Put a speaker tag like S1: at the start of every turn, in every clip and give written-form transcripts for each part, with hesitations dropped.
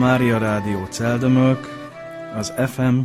S1: Mária Rádió Celldömölk az FM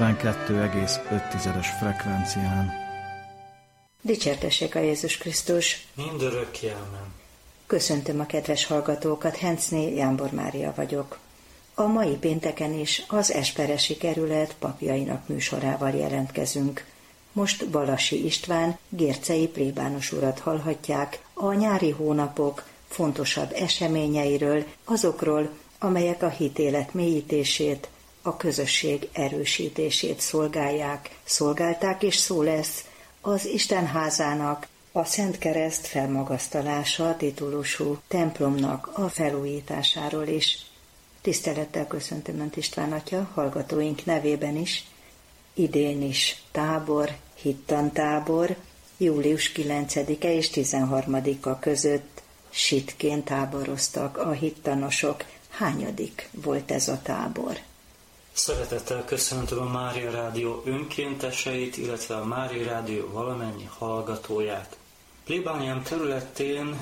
S1: 92,5-es frekvencián.
S2: Dicsértessék a Jézus Krisztus!
S3: Mindörökké amen.
S2: Köszöntöm a kedves hallgatókat, Hencné Jámbor Mária vagyok. A mai pénteken is az Esperesi kerület papjainak műsorával jelentkezünk. Most Balasi István, gércei plébános urat hallhatják a nyári hónapok fontosabb eseményeiről, azokról, amelyek a hitélet mélyítését, a közösség erősítését szolgálták, és szó lesz az Istenházának, a Szent Kereszt felmagasztalása titulusú templomnak a felújításáról is. Tisztelettel köszöntöm Önt, István atya, hallgatóink nevében is. Idén is tábor, hittantábor, július 9-e és 13-a között sitként táboroztak a hittanosok. Hányadik volt ez a tábor?
S3: Szeretettel köszöntöm a Mária Rádió önkénteseit, illetve a Mária Rádió valamennyi hallgatóját. Plébániám területén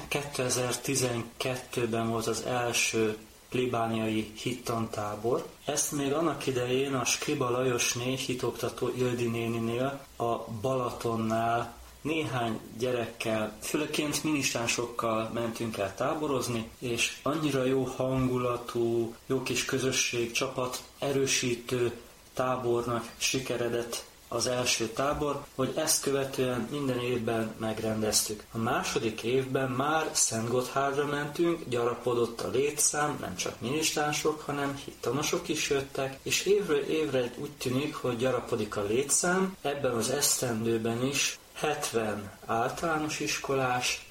S3: 2012-ben volt az első plébániai hittantábor. Ezt még annak idején a Skriba Lajosné hitoktató Ildi néninél a Balatonnál néhány gyerekkel, főként minisztránsokkal mentünk el táborozni, és annyira jó hangulatú, jó kis közösség, csapat, erősítő tábornak sikeredett az első tábor, hogy ezt követően minden évben megrendeztük. A második évben már Szentgotthárdra mentünk, gyarapodott a létszám, nem csak minisztránsok, hanem hittanosok is jöttek, és évről évre úgy tűnik, hogy gyarapodik a létszám. Ebben az esztendőben is 70 általános iskolás,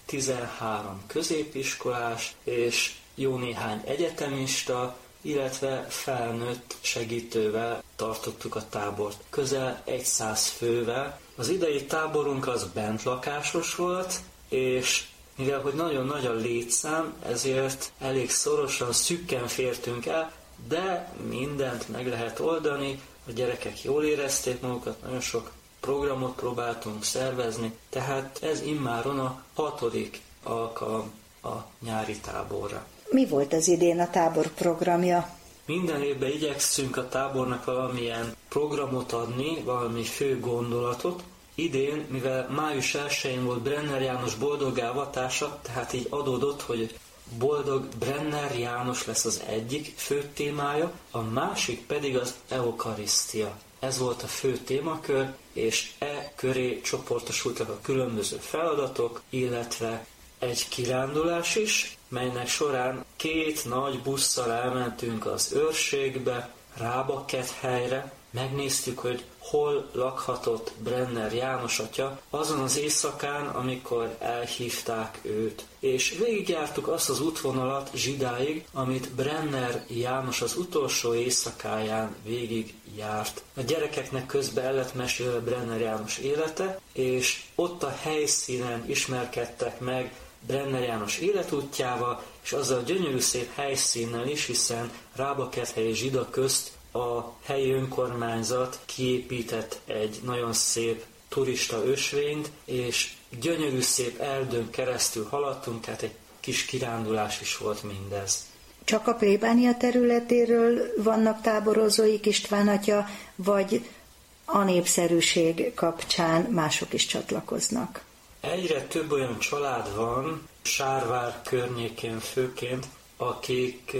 S3: 13 középiskolás és jó néhány egyetemista, illetve felnőtt segítővel tartottuk a tábort. Közel 100 fővel. Az idei táborunk az bentlakásos volt, és mivel hogy nagyon nagy a létszám, ezért elég szorosan, szükken fértünk el, de mindent meg lehet oldani, a gyerekek jól érezték magukat, nagyon sok programot próbáltunk szervezni, tehát ez immáron a 6. alkalom a nyári táborra.
S2: Mi volt az idén a tábor programja?
S3: Minden évben igyekszünk a tábornak valamilyen programot adni, valami fő gondolatot. Idén, mivel május 1-én volt Brenner János boldoggá avatása, tehát így adódott, hogy boldog Brenner János lesz az egyik fő témája, a másik pedig az eukarisztia. Ez volt a fő témakör, és köré csoportosultak a különböző feladatok, illetve egy kirándulás is, melynek során 2 nagy busszal elmentünk az őrségbe, Rábakethelyre, megnéztük, hogy hol lakhatott Brenner János atya azon az éjszakán, amikor elhívták őt. És végigjártuk azt az útvonalat Zsidáig, amit Brenner János az utolsó éjszakáján végig járt. A gyerekeknek közben el lett mesélve Brenner János élete, és ott a helyszínen ismerkedtek meg Brenner János életútjával, és azzal a gyönyörű szép helyszínnel is, hiszen Rábakethely és Zsida közt a helyi önkormányzat kiépített egy nagyon szép turista ösvényt, és gyönyörű szép erdőn keresztül haladtunk, tehát egy kis kirándulás is volt mindez.
S2: Csak a plébánia területéről vannak táborozóik, István atya, vagy a népszerűség kapcsán mások is csatlakoznak?
S3: Egyre több olyan család van, Sárvár környékén főként, akik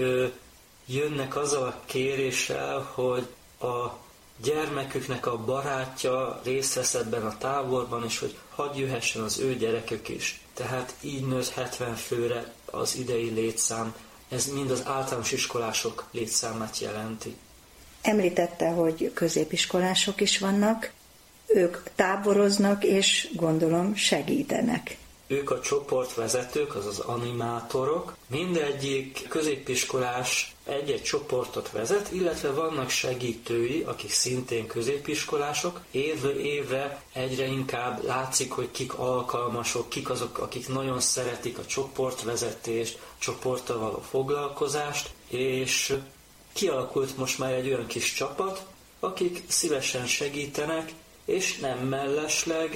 S3: jönnek azzal a kéréssel, hogy a gyermeküknek a barátja részt vesz ebben a táborban, és hogy hadd jöhessen az ő gyerekük is. Tehát így nőtt 70 főre az idei létszám. Ez mind az általános iskolások létszámát jelenti.
S2: Említette, hogy középiskolások is vannak. Ők táboroznak, és gondolom segítenek.
S3: Ők a csoportvezetők, azaz animátorok. Mindegyik középiskolás egy-egy csoportot vezet, illetve vannak segítői, akik szintén középiskolások. Évről évre egyre inkább látszik, hogy kik alkalmasok, kik azok, akik nagyon szeretik a csoportvezetést, csoporttal való foglalkozást, és kialakult most már egy olyan kis csapat, akik szívesen segítenek, és nem mellesleg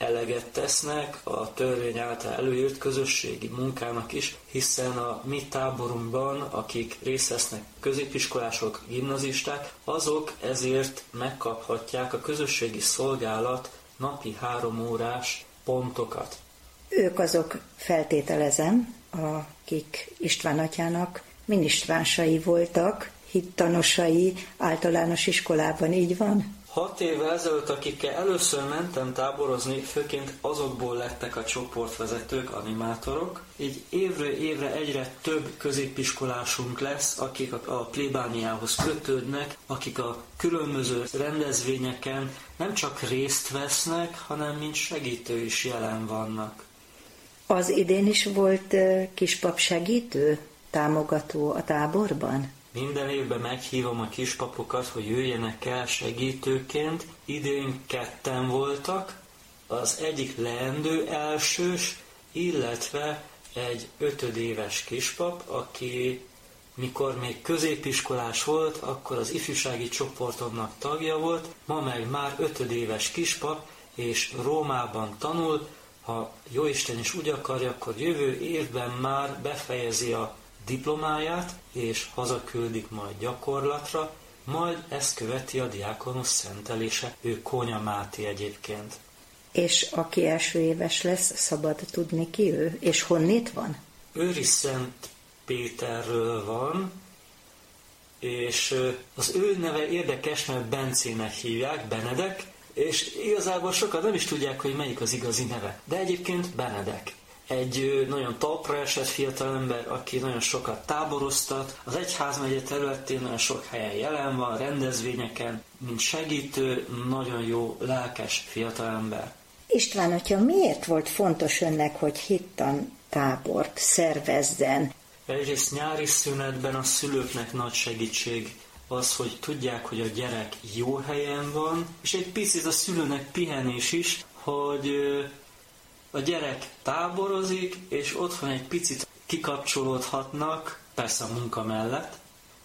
S3: eleget tesznek a törvény által előírt közösségi munkának is, hiszen a mi táborunkban, akik részt vesznek középiskolások, gimnazisták, azok ezért megkaphatják a közösségi szolgálat napi 3 órás pontokat.
S2: Ők azok, feltételezem, akik István atyának minisztránsai voltak, hittanosai általános iskolában, így van?
S3: 6 évvel ezelőtt, akikkel először mentem táborozni, főként azokból lettek a csoportvezetők, animátorok. Így évről évre egyre több középiskolásunk lesz, akik a plébániához kötődnek, akik a különböző rendezvényeken nem csak részt vesznek, hanem mint segítő is jelen vannak.
S2: Az idén is volt kispap segítő, támogató a táborban?
S3: Minden évben meghívom a kispapokat, hogy jöjjenek el segítőként. Idén 2 voltak, az egyik leendő elsős, illetve egy 5 éves kispap, aki mikor még középiskolás volt, akkor az ifjúsági csoportomnak tagja volt, ma meg már 5 éves kispap, és Rómában tanul. Ha Jóisten is úgy akarja, akkor jövő évben már befejezi a diplomáját, és hazaküldik majd gyakorlatra, majd ezt követi a diákonusz szentelése, ő Kónya Máté egyébként.
S2: És aki első éves lesz, szabad tudni ki ő, és honnét van?
S3: Őri Szent Péterről van, és az ő neve érdekes, mert Bencének hívják, Benedek, és igazából sokan nem is tudják, hogy melyik az igazi neve, de egyébként Benedek. Egy nagyon talpra esett fiatalember, aki nagyon sokat táboroztat, az egyházmegye területén nagyon sok helyen jelen van, rendezvényeken, mint segítő, nagyon jó, lelkes fiatalember.
S2: István atya, miért volt fontos önnek, hogy hittan tábort szervezzen?
S3: Egyrészt nyári szünetben a szülőknek nagy segítség az, hogy tudják, hogy a gyerek jó helyen van, és egy picit a szülőnek pihenés is, hogy a gyerek táborozik, és otthon egy picit kikapcsolódhatnak, persze a munka mellett.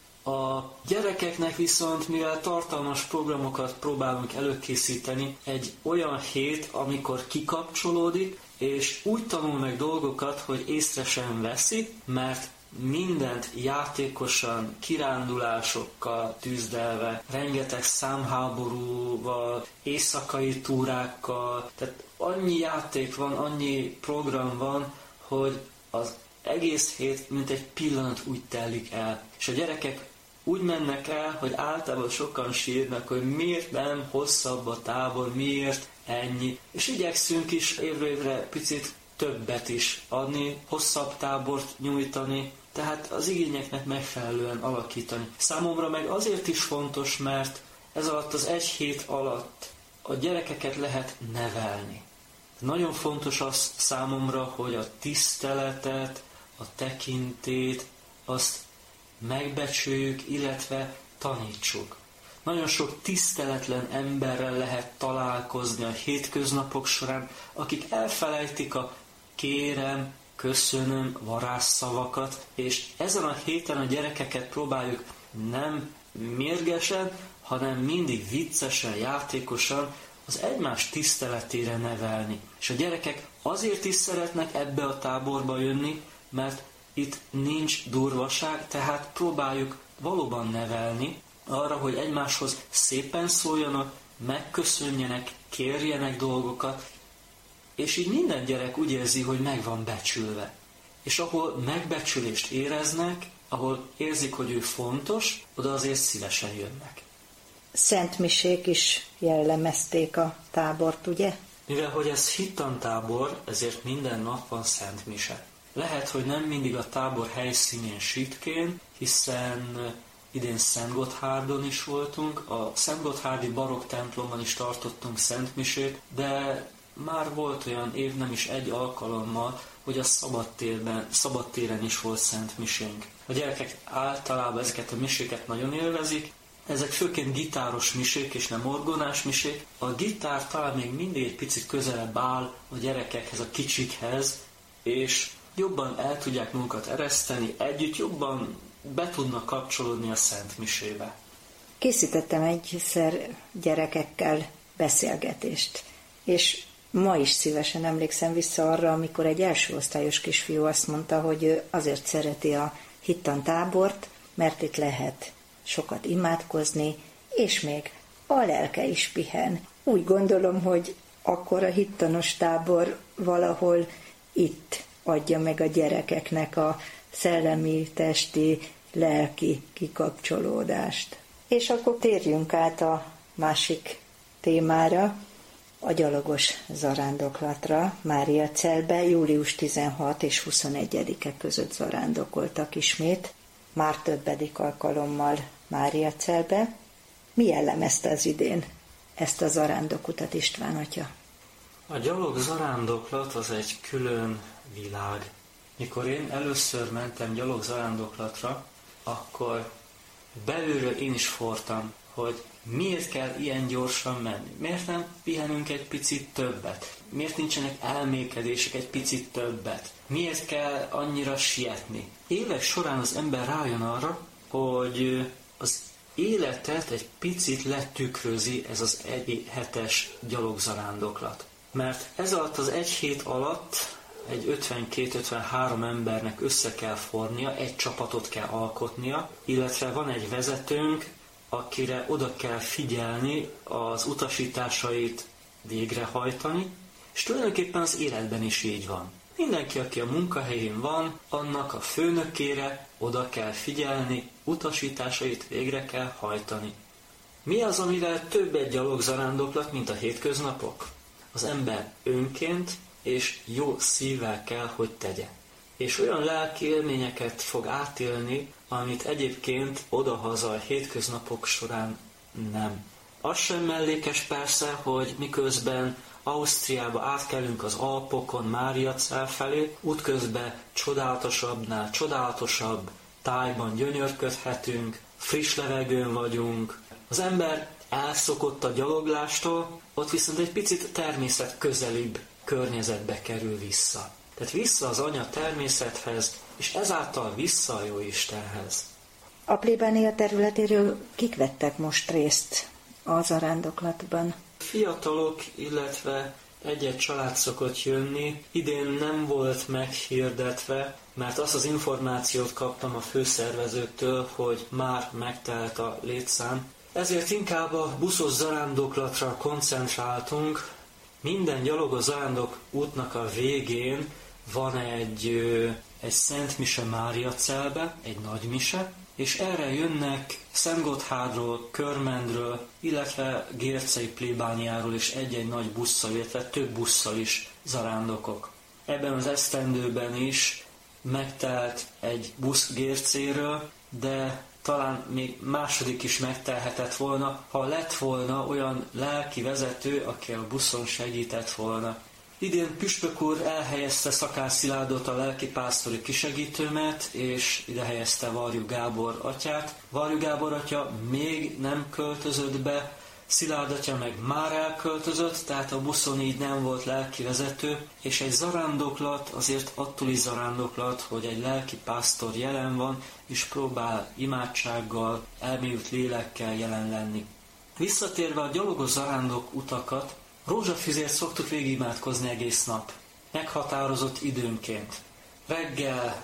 S3: A gyerekeknek viszont, mivel tartalmas programokat próbálunk előkészíteni, egy olyan hét, amikor kikapcsolódik, és úgy tanul meg dolgokat, hogy észre sem veszi, mert mindent játékosan, kirándulásokkal tűzdelve, rengeteg számháborúval, éjszakai túrákkal, tehát annyi játék van, annyi program van, hogy az egész hét mint egy pillanat úgy telik el. És a gyerekek úgy mennek el, hogy általában sokan sírnak, hogy miért nem hosszabb a tábor, miért ennyi. És igyekszünk is évről évre picit többet is adni, hosszabb tábort nyújtani, tehát az igényeknek megfelelően alakítani. Számomra meg azért is fontos, mert ez alatt az 1 hét alatt a gyerekeket lehet nevelni. Nagyon fontos az számomra, hogy a tiszteletet, a tekintét, azt megbecsüljük, illetve tanítsuk. Nagyon sok tiszteletlen emberrel lehet találkozni a hétköznapok során, akik elfelejtik a kérem, köszönöm varázsszavakat, és ezen a héten a gyerekeket próbáljuk nem mérgesen, hanem mindig viccesen, játékosan az egymás tiszteletére nevelni. És a gyerekek azért is szeretnek ebbe a táborba jönni, mert itt nincs durvaság, tehát próbáljuk valóban nevelni arra, hogy egymáshoz szépen szóljanak, megköszönjenek, kérjenek dolgokat, és így minden gyerek úgy érzi, hogy meg van becsülve. És ahol megbecsülést éreznek, ahol érzik, hogy ő fontos, oda azért szívesen jönnek.
S2: Szentmisék is jellemezték a tábort, ugye?
S3: Mivel hogy ez hittantábor, ezért minden nap van szentmise. Lehet, hogy nem mindig a tábor helyszínén Sitkén, hiszen idén Szentgotthárdon is voltunk, a Szentgotthárdi barokk templomban is tartottunk szentmisét, de már volt olyan év, nem is 1 alkalommal, hogy a szabadtéren is volt szentmisénk. A gyerekek általában ezeket a miséket nagyon élvezik, ezek főként gitáros misék és nem orgonás misék. A gitár talán még mindig egy picit közelebb áll a gyerekekhez, a kicsikhez, és jobban el tudják magukat ereszteni, együtt jobban be tudnak kapcsolódni a szentmisébe.
S2: Készítettem egyszer gyerekekkel beszélgetést, és Ma is szívesen emlékszem vissza arra, amikor egy első osztályos kisfiú azt mondta, hogy ő azért szereti a hittantábort, mert itt lehet sokat imádkozni, és még a lelke is pihen. Úgy gondolom, hogy akkor a hittanos tábor valahol itt adja meg a gyerekeknek a szellemi, testi, lelki kikapcsolódást. És akkor térjünk át a másik témára, a gyalogos zarándoklatra. Máriacelbe július 16 és 21-e között zarándokoltak ismét, már többedik alkalommal Máriacelbe. Mi jellemezte az idén ezt a zarándokutat, István atya?
S3: A gyalog zarándoklat az egy külön világ. Mikor én először mentem gyalog zarándoklatra, akkor belülről én is fortam, hogy miért kell ilyen gyorsan menni? Miért nem pihenünk egy picit többet? Miért nincsenek elmékedések egy picit többet? Miért kell annyira sietni? Évek során az ember rájön arra, hogy az életet egy picit letükrözi ez az egy hetes gyalogzarándoklat. Mert ez alatt az egy hét alatt egy 52-53 embernek össze kell fornia, egy csapatot kell alkotnia, illetve van egy vezetőnk, akire oda kell figyelni, az utasításait végrehajtani, és tulajdonképpen az életben is így van. Mindenki, aki a munkahelyén van, annak a főnökére oda kell figyelni, utasításait végre kell hajtani. Mi az, amivel több egy gyalogzarándoklat, mint a hétköznapok? Az ember önként és jó szívvel kell, hogy tegye. És olyan lelki élményeket fog átélni, amit egyébként odahaza a hétköznapok során nem. Az sem mellékes persze, hogy miközben Ausztriába átkelünk az Alpokon, Máriacel felé, útközben csodálatosabbnál csodálatosabb tájban gyönyörködhetünk, friss levegőn vagyunk. Az ember elszokott a gyaloglástól, ott viszont egy picit természet közelibb környezetbe kerül vissza. Tehát vissza az anya természethez, és ezáltal vissza a Jóistenhez.
S2: A plébánia területéről kik vettek most részt a zarándoklatban?
S3: Fiatalok, illetve egy-egy család szokott jönni. Idén nem volt meghirdetve, mert azt az információt kaptam a főszervezőktől, hogy már megtelt a létszám. Ezért inkább a buszos zarándoklatra koncentráltunk. Minden gyalogos zarándok útnak a végén van egy Szent Mise Máriacelbe, egy nagy mise, és erre jönnek Szentgotthardról, Körmendről, illetve Gércei plébániáról is egy-egy nagy busszal, illetve több busszal is zarándokok. Ebben az esztendőben is megtelt egy busz Gércéről, de talán még második is megtelhetett volna, ha lett volna olyan lelki vezető, aki a buszon segített volna. Idén püspök úr elhelyezte Szakás Szilárdot, a lelkipásztori kisegítőmet, és ide helyezte Varjú Gábor atyát. Varjú Gábor atya még nem költözött be, Szilárd atya meg már elköltözött, tehát a buszon így nem volt lelkivezető, és egy zarándoklat azért attól is zarándoklat, hogy egy lelkipásztor jelen van, és próbál imádsággal, elmélyült lélekkel jelen lenni. Visszatérve a gyalogos zarándok utakat, rózsafüzért szoktuk végigimádkozni egész nap, meghatározott időnként. Reggel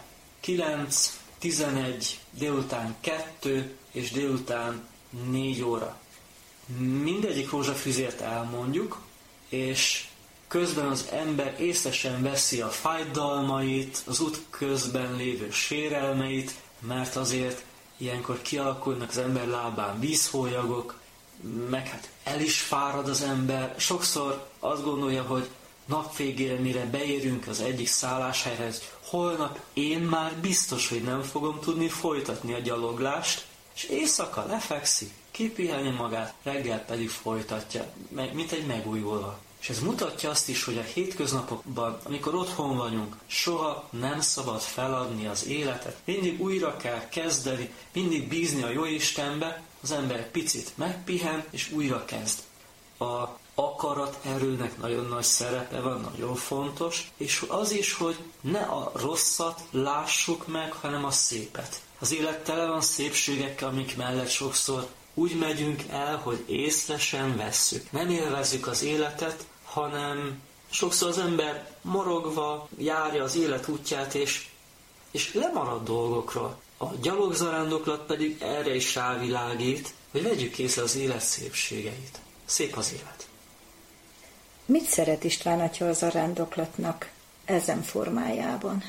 S3: 9, 11, délután 2 és délután 4 óra. Mindegyik rózsafüzért elmondjuk, és közben az ember észesen veszi a fájdalmait, az út közben lévő sérelmeit, mert azért ilyenkor kialakulnak az ember lábán vízhólyagok, meg hát el is fárad az ember. Sokszor azt gondolja, hogy nap végére, mire beérünk az egyik szálláshelyhez, holnap én már biztos, hogy nem fogom tudni folytatni a gyaloglást, és éjszaka lefekszik, kipiheni magát, reggel pedig folytatja, mint egy megújulva. És ez mutatja azt is, hogy a hétköznapokban, amikor otthon vagyunk, soha nem szabad feladni az életet. Mindig újra kell kezdeni, mindig bízni a Jóistenbe, az ember egy picit megpihen, és újra kezd. A akarat erőnek nagyon nagy szerepe van, nagyon fontos, és az is, hogy ne a rosszat lássuk meg, hanem a szépet. Az élet tele van szépségekkel, amik mellett sokszor úgy megyünk el, hogy észre sem vesszük. Nem élvezzük az életet, hanem Sokszor az ember morogva járja az élet útját, és lemarad dolgokról. A gyalogzarándoklat pedig erre is rávilágít, hogy vegyük észre az élet szépségeit. Szép az élet.
S2: Mit szeret István atya a zarándoklatnak ezen formájában?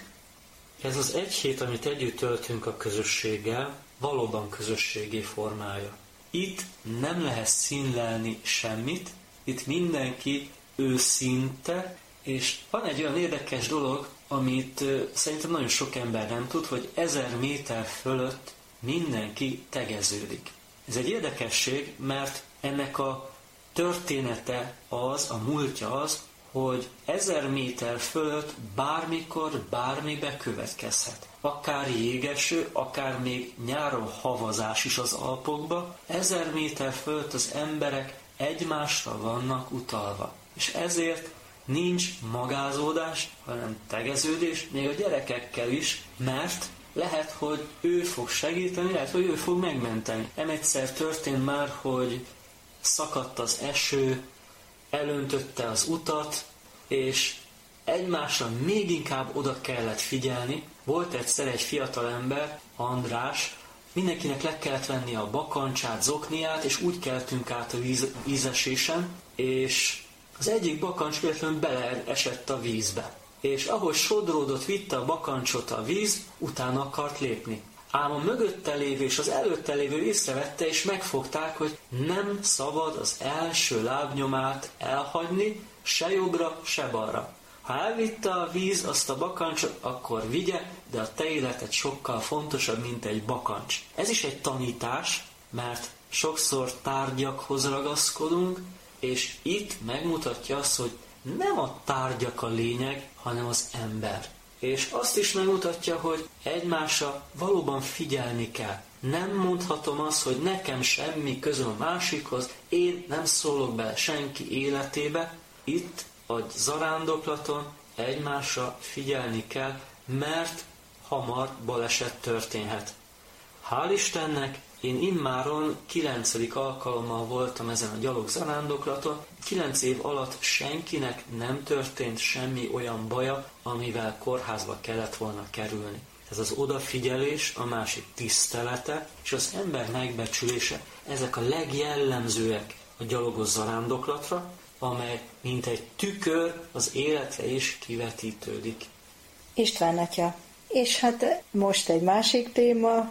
S3: Ez az egy hét, amit együtt töltünk a közösséggel, valóban közösségi formája. Itt nem lehet színlelni semmit, itt mindenki őszinte, és van egy olyan érdekes dolog, amit szerintem nagyon sok ember nem tud, hogy 1000 méter fölött mindenki tegeződik. Ez egy érdekesség, mert ennek a története az, a múltja az, hogy 1000 méter fölött bármikor bármi bekövetkezhet. Akár jégeső, akár még nyáron havazás is az Alpokba. 1000 méter fölött az emberek egymásra vannak utalva. És ezért nincs magázódás, hanem tegeződés, még a gyerekekkel is, mert lehet, hogy ő fog segíteni, lehet, hogy ő fog megmenteni. Egyszer történt már, hogy szakadt az eső, elöntötte az utat, és egymásra még inkább oda kellett figyelni. Volt egyszer egy fiatal ember, András, mindenkinek le kellett venni a bakancsát, zokniát, és úgy keltünk át a vízesésen, és az egyik bakancs véletlenül beleesett a vízbe. És ahogy sodródott, vitte a bakancsot a víz, utána akart lépni. Ám a mögötte lévő és az előtte lévő észrevette, és megfogták, hogy nem szabad az első lábnyomát elhagyni, se jobbra, se balra. Ha elvitte a víz azt a bakancsot, akkor vigye, de a te életed sokkal fontosabb, mint egy bakancs. Ez is egy tanítás, mert sokszor tárgyakhoz ragaszkodunk, és itt megmutatja azt, hogy nem a tárgyak a lényeg, hanem az ember. És azt is megmutatja, hogy egymásra valóban figyelni kell. Nem mondhatom azt, hogy nekem semmi közöm a másikhoz, én nem szólok bele senki életébe. Itt a zarándoklaton egymásra figyelni kell, mert hamar baleset történhet. Hál' Istennek, én immáron 9. alkalommal voltam ezen a gyalog zarándoklaton. 9 év alatt senkinek nem történt semmi olyan baja, amivel kórházba kellett volna kerülni. Ez az odafigyelés, a másik tisztelete és az ember megbecsülése, ezek a legjellemzőek a gyalogos zarándoklatra, amely mint egy tükör az életre is kivetítődik.
S2: István atya, és hát most egy másik téma,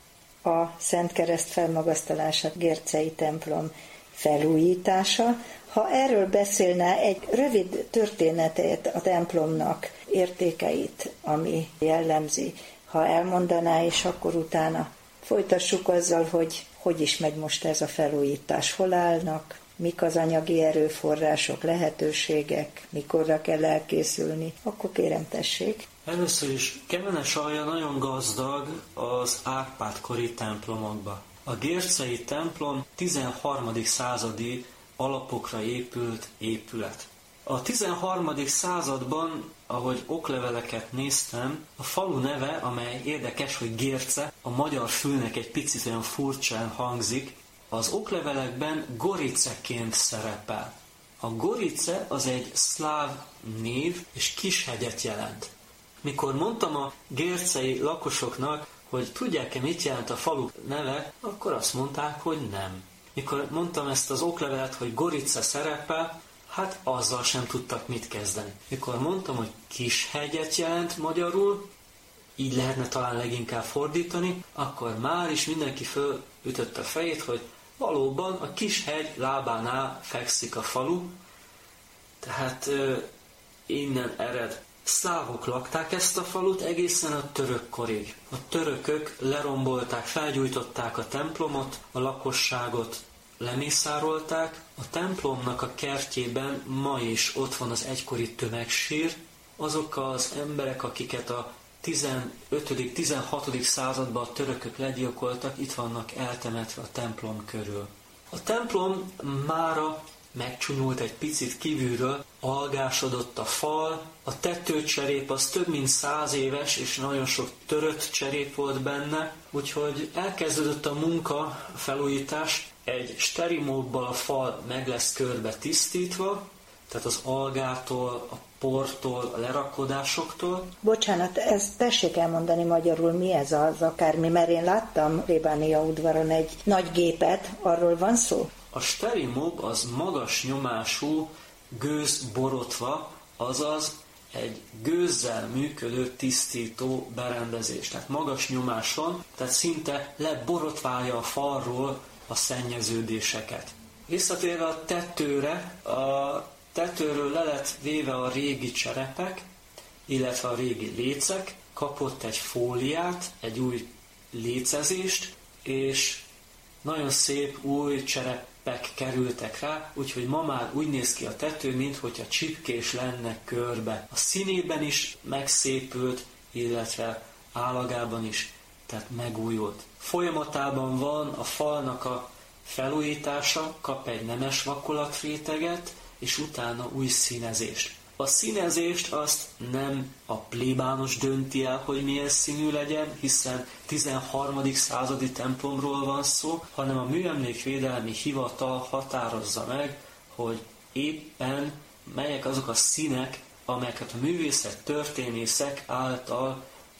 S2: a Szent Kereszt felmagasztalása, Gérczei templom felújítása. Ha erről beszélne egy rövid történetét a templomnak, értékeit, ami jellemzi, ha elmondaná, és akkor utána folytassuk azzal, hogy is megy most ez a felújítás, hol állnak, mik az anyagi erőforrások, lehetőségek, mikorra kell elkészülni, akkor kérem tessék.
S3: Először is Kemenesalja nagyon gazdag az Árpád-kori templomokba. A Gérczei templom 13. századi alapokra épült épület. A 13. században, ahogy okleveleket néztem, a falu neve, amely érdekes, hogy Gérce, a magyar fülnek egy picit olyan furcsán hangzik, az oklevelekben Goriceként szerepel. A Gorice az egy szláv név, és Kishegyet jelent. Mikor mondtam a gérczei lakosoknak, hogy tudják-e, mit jelent a falu neve, akkor azt mondták, hogy nem. Mikor mondtam ezt az oklevelet, hogy Gorice szerepel, hát azzal sem tudtak mit kezdeni. Mikor mondtam, hogy Kishegyet jelent magyarul, így lehetne talán leginkább fordítani, akkor már is mindenki fölütötte a fejét, hogy valóban a Kishegy lábánál fekszik a falu, tehát innen ered. Szlávok lakták ezt a falut egészen a török korig. A törökök lerombolták, felgyújtották a templomot, a lakosságot lemészárolták. A templomnak a kertjében ma is ott van az egykori tömegsír. Azok az emberek, akiket a 15.-16. században a törökök legyilkoltak, itt vannak eltemetve a templom körül. A templom mára megcsúnyult egy picit kívülről, algásodott a fal, a tetőcserép az több mint 100 éves, és nagyon sok törött cserép volt benne, úgyhogy elkezdődött a munka, a felújítás, egy sterimóddal a fal meg lesz körbe tisztítva, Tehát az algától, a portól, a lerakódásoktól.
S2: Bocsánat, ezt tessék elmondani magyarul, mi ez az akármi, mert én láttam plébánia udvaron egy nagy gépet, arról van szó?
S3: A sterimob az magas nyomású gőzborotva, azaz egy gőzzel működő tisztító berendezés. Tehát magas nyomáson, tehát szinte leborotválja a falról a szennyeződéseket. Visszatérve a tetőre, a tetőről le lett véve a régi cserepek, illetve a régi lécek, kapott egy fóliát, egy új lécezést, és nagyon szép új cserepek kerültek rá, úgyhogy ma már úgy néz ki a tető, minthogyha csipkés lenne körbe. A színében is megszépült, illetve állagában is, tehát megújult. Folyamatában van a falnak a felújítása, kap egy nemes vakolatréteget, és utána új színezést. A színezést azt nem a plébános dönti el, hogy milyen színű legyen, hiszen 13. századi templomról van szó, hanem a Műemlékvédelmi Hivatal határozza meg, hogy éppen melyek azok a színek, amelyeket a művészettörténészek által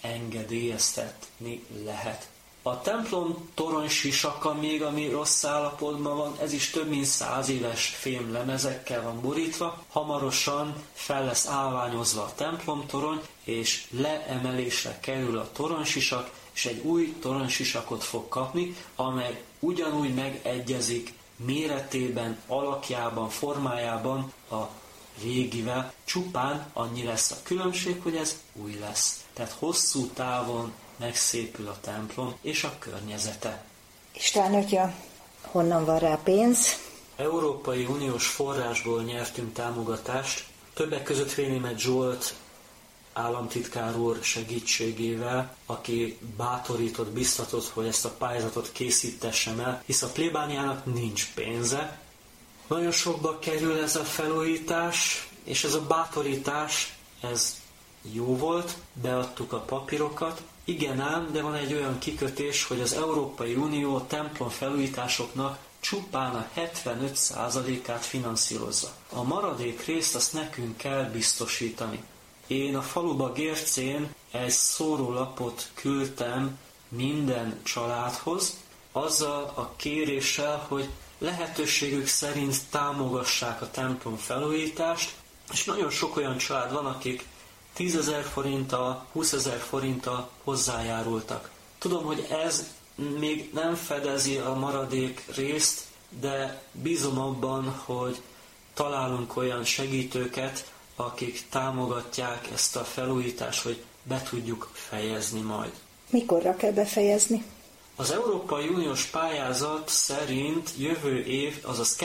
S3: engedélyeztetni lehet. A templom toronysisaka még, ami rossz állapotban van, ez is több mint 100 éves fémlemezekkel van borítva. Hamarosan fel lesz állványozva a templomtorony, és leemelésre kerül a toronsisak, és egy új toronysisakot fog kapni, amely ugyanúgy megegyezik méretében, alakjában, formájában a régivel. Csupán annyi lesz a különbség, hogy ez új lesz. Tehát hosszú távon megszépül a templom és a környezete.
S2: István atya, honnan van rá pénz?
S3: Európai Uniós forrásból nyertünk támogatást, többek között Rénémet Zsolt államtitkár úr segítségével, aki bátorított, biztatott, hogy ezt a pályázatot készítessem el, hisz a plébániának nincs pénze. Nagyon sokba kerül ez a felújítás, és ez a bátorítás, ez jó volt, beadtuk a papírokat. Igen ám, de van egy olyan kikötés, hogy az Európai Unió templom felújításoknak csupán a 75%-át finanszírozza. A maradék részt azt nekünk kell biztosítani. Én a faluba Gércén egy szórólapot küldtem minden családhoz, azzal a kéréssel, hogy lehetőségük szerint támogassák a templom felújítást, és nagyon sok olyan család van, akik 10 000 forinttal, 20 000 forinttal hozzájárultak. Tudom, hogy ez még nem fedezi a maradék részt, de bízom abban, hogy találunk olyan segítőket, akik támogatják ezt a felújítást, hogy be tudjuk fejezni majd.
S2: Mikorra kell befejezni?
S3: Az Európai Uniós pályázat szerint jövő év, azaz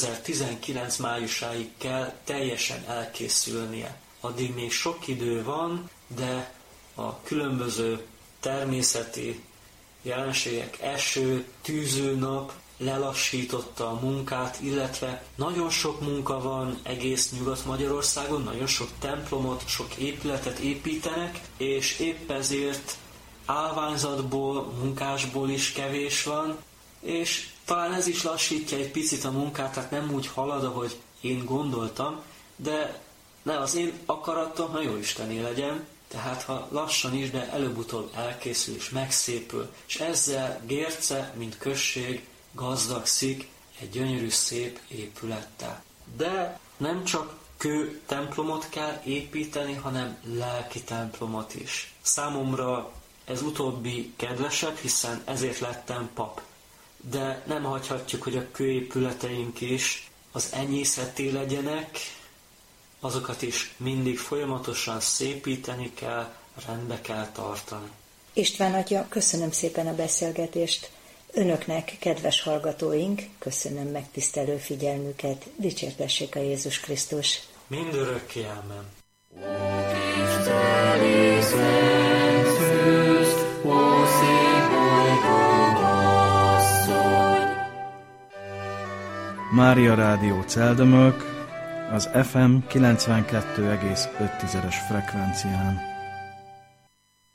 S3: 2019 májusáig kell teljesen elkészülnie. Addig még sok idő van, de a különböző természeti jelenségek, eső, tűzőnap lelassította a munkát, illetve nagyon sok munka van egész Nyugat-Magyarországon, nagyon sok templomot, sok épületet építenek, és épp ezért állványzatból, munkásból is kevés van, és talán ez is lassítja egy picit a munkát, tehát nem úgy halad, ahogy én gondoltam, de ne az én akaratom, ha jó Istené legyen, tehát ha lassan is, de előbb-utóbb elkészül és megszépül, és ezzel Gérce, mint község gazdagszik egy gyönyörű szép épülettel. De nem csak kő templomot kell építeni, hanem lelki templomot is. Számomra ez utóbbi kedvesebb, hiszen ezért lettem pap. De nem hagyhatjuk, hogy a kőépületeink is az enyészetté legyenek, azokat is mindig folyamatosan szépíteni kell, rendbe kell tartani.
S2: István atya, köszönöm szépen a beszélgetést. Önöknek, kedves hallgatóink, köszönöm megtisztelő figyelmüket. Dicsértessék a Jézus Krisztus!
S3: Mindörökké ámen!
S1: Mária Rádió Celdömölk az FM 92,5-es frekvencián.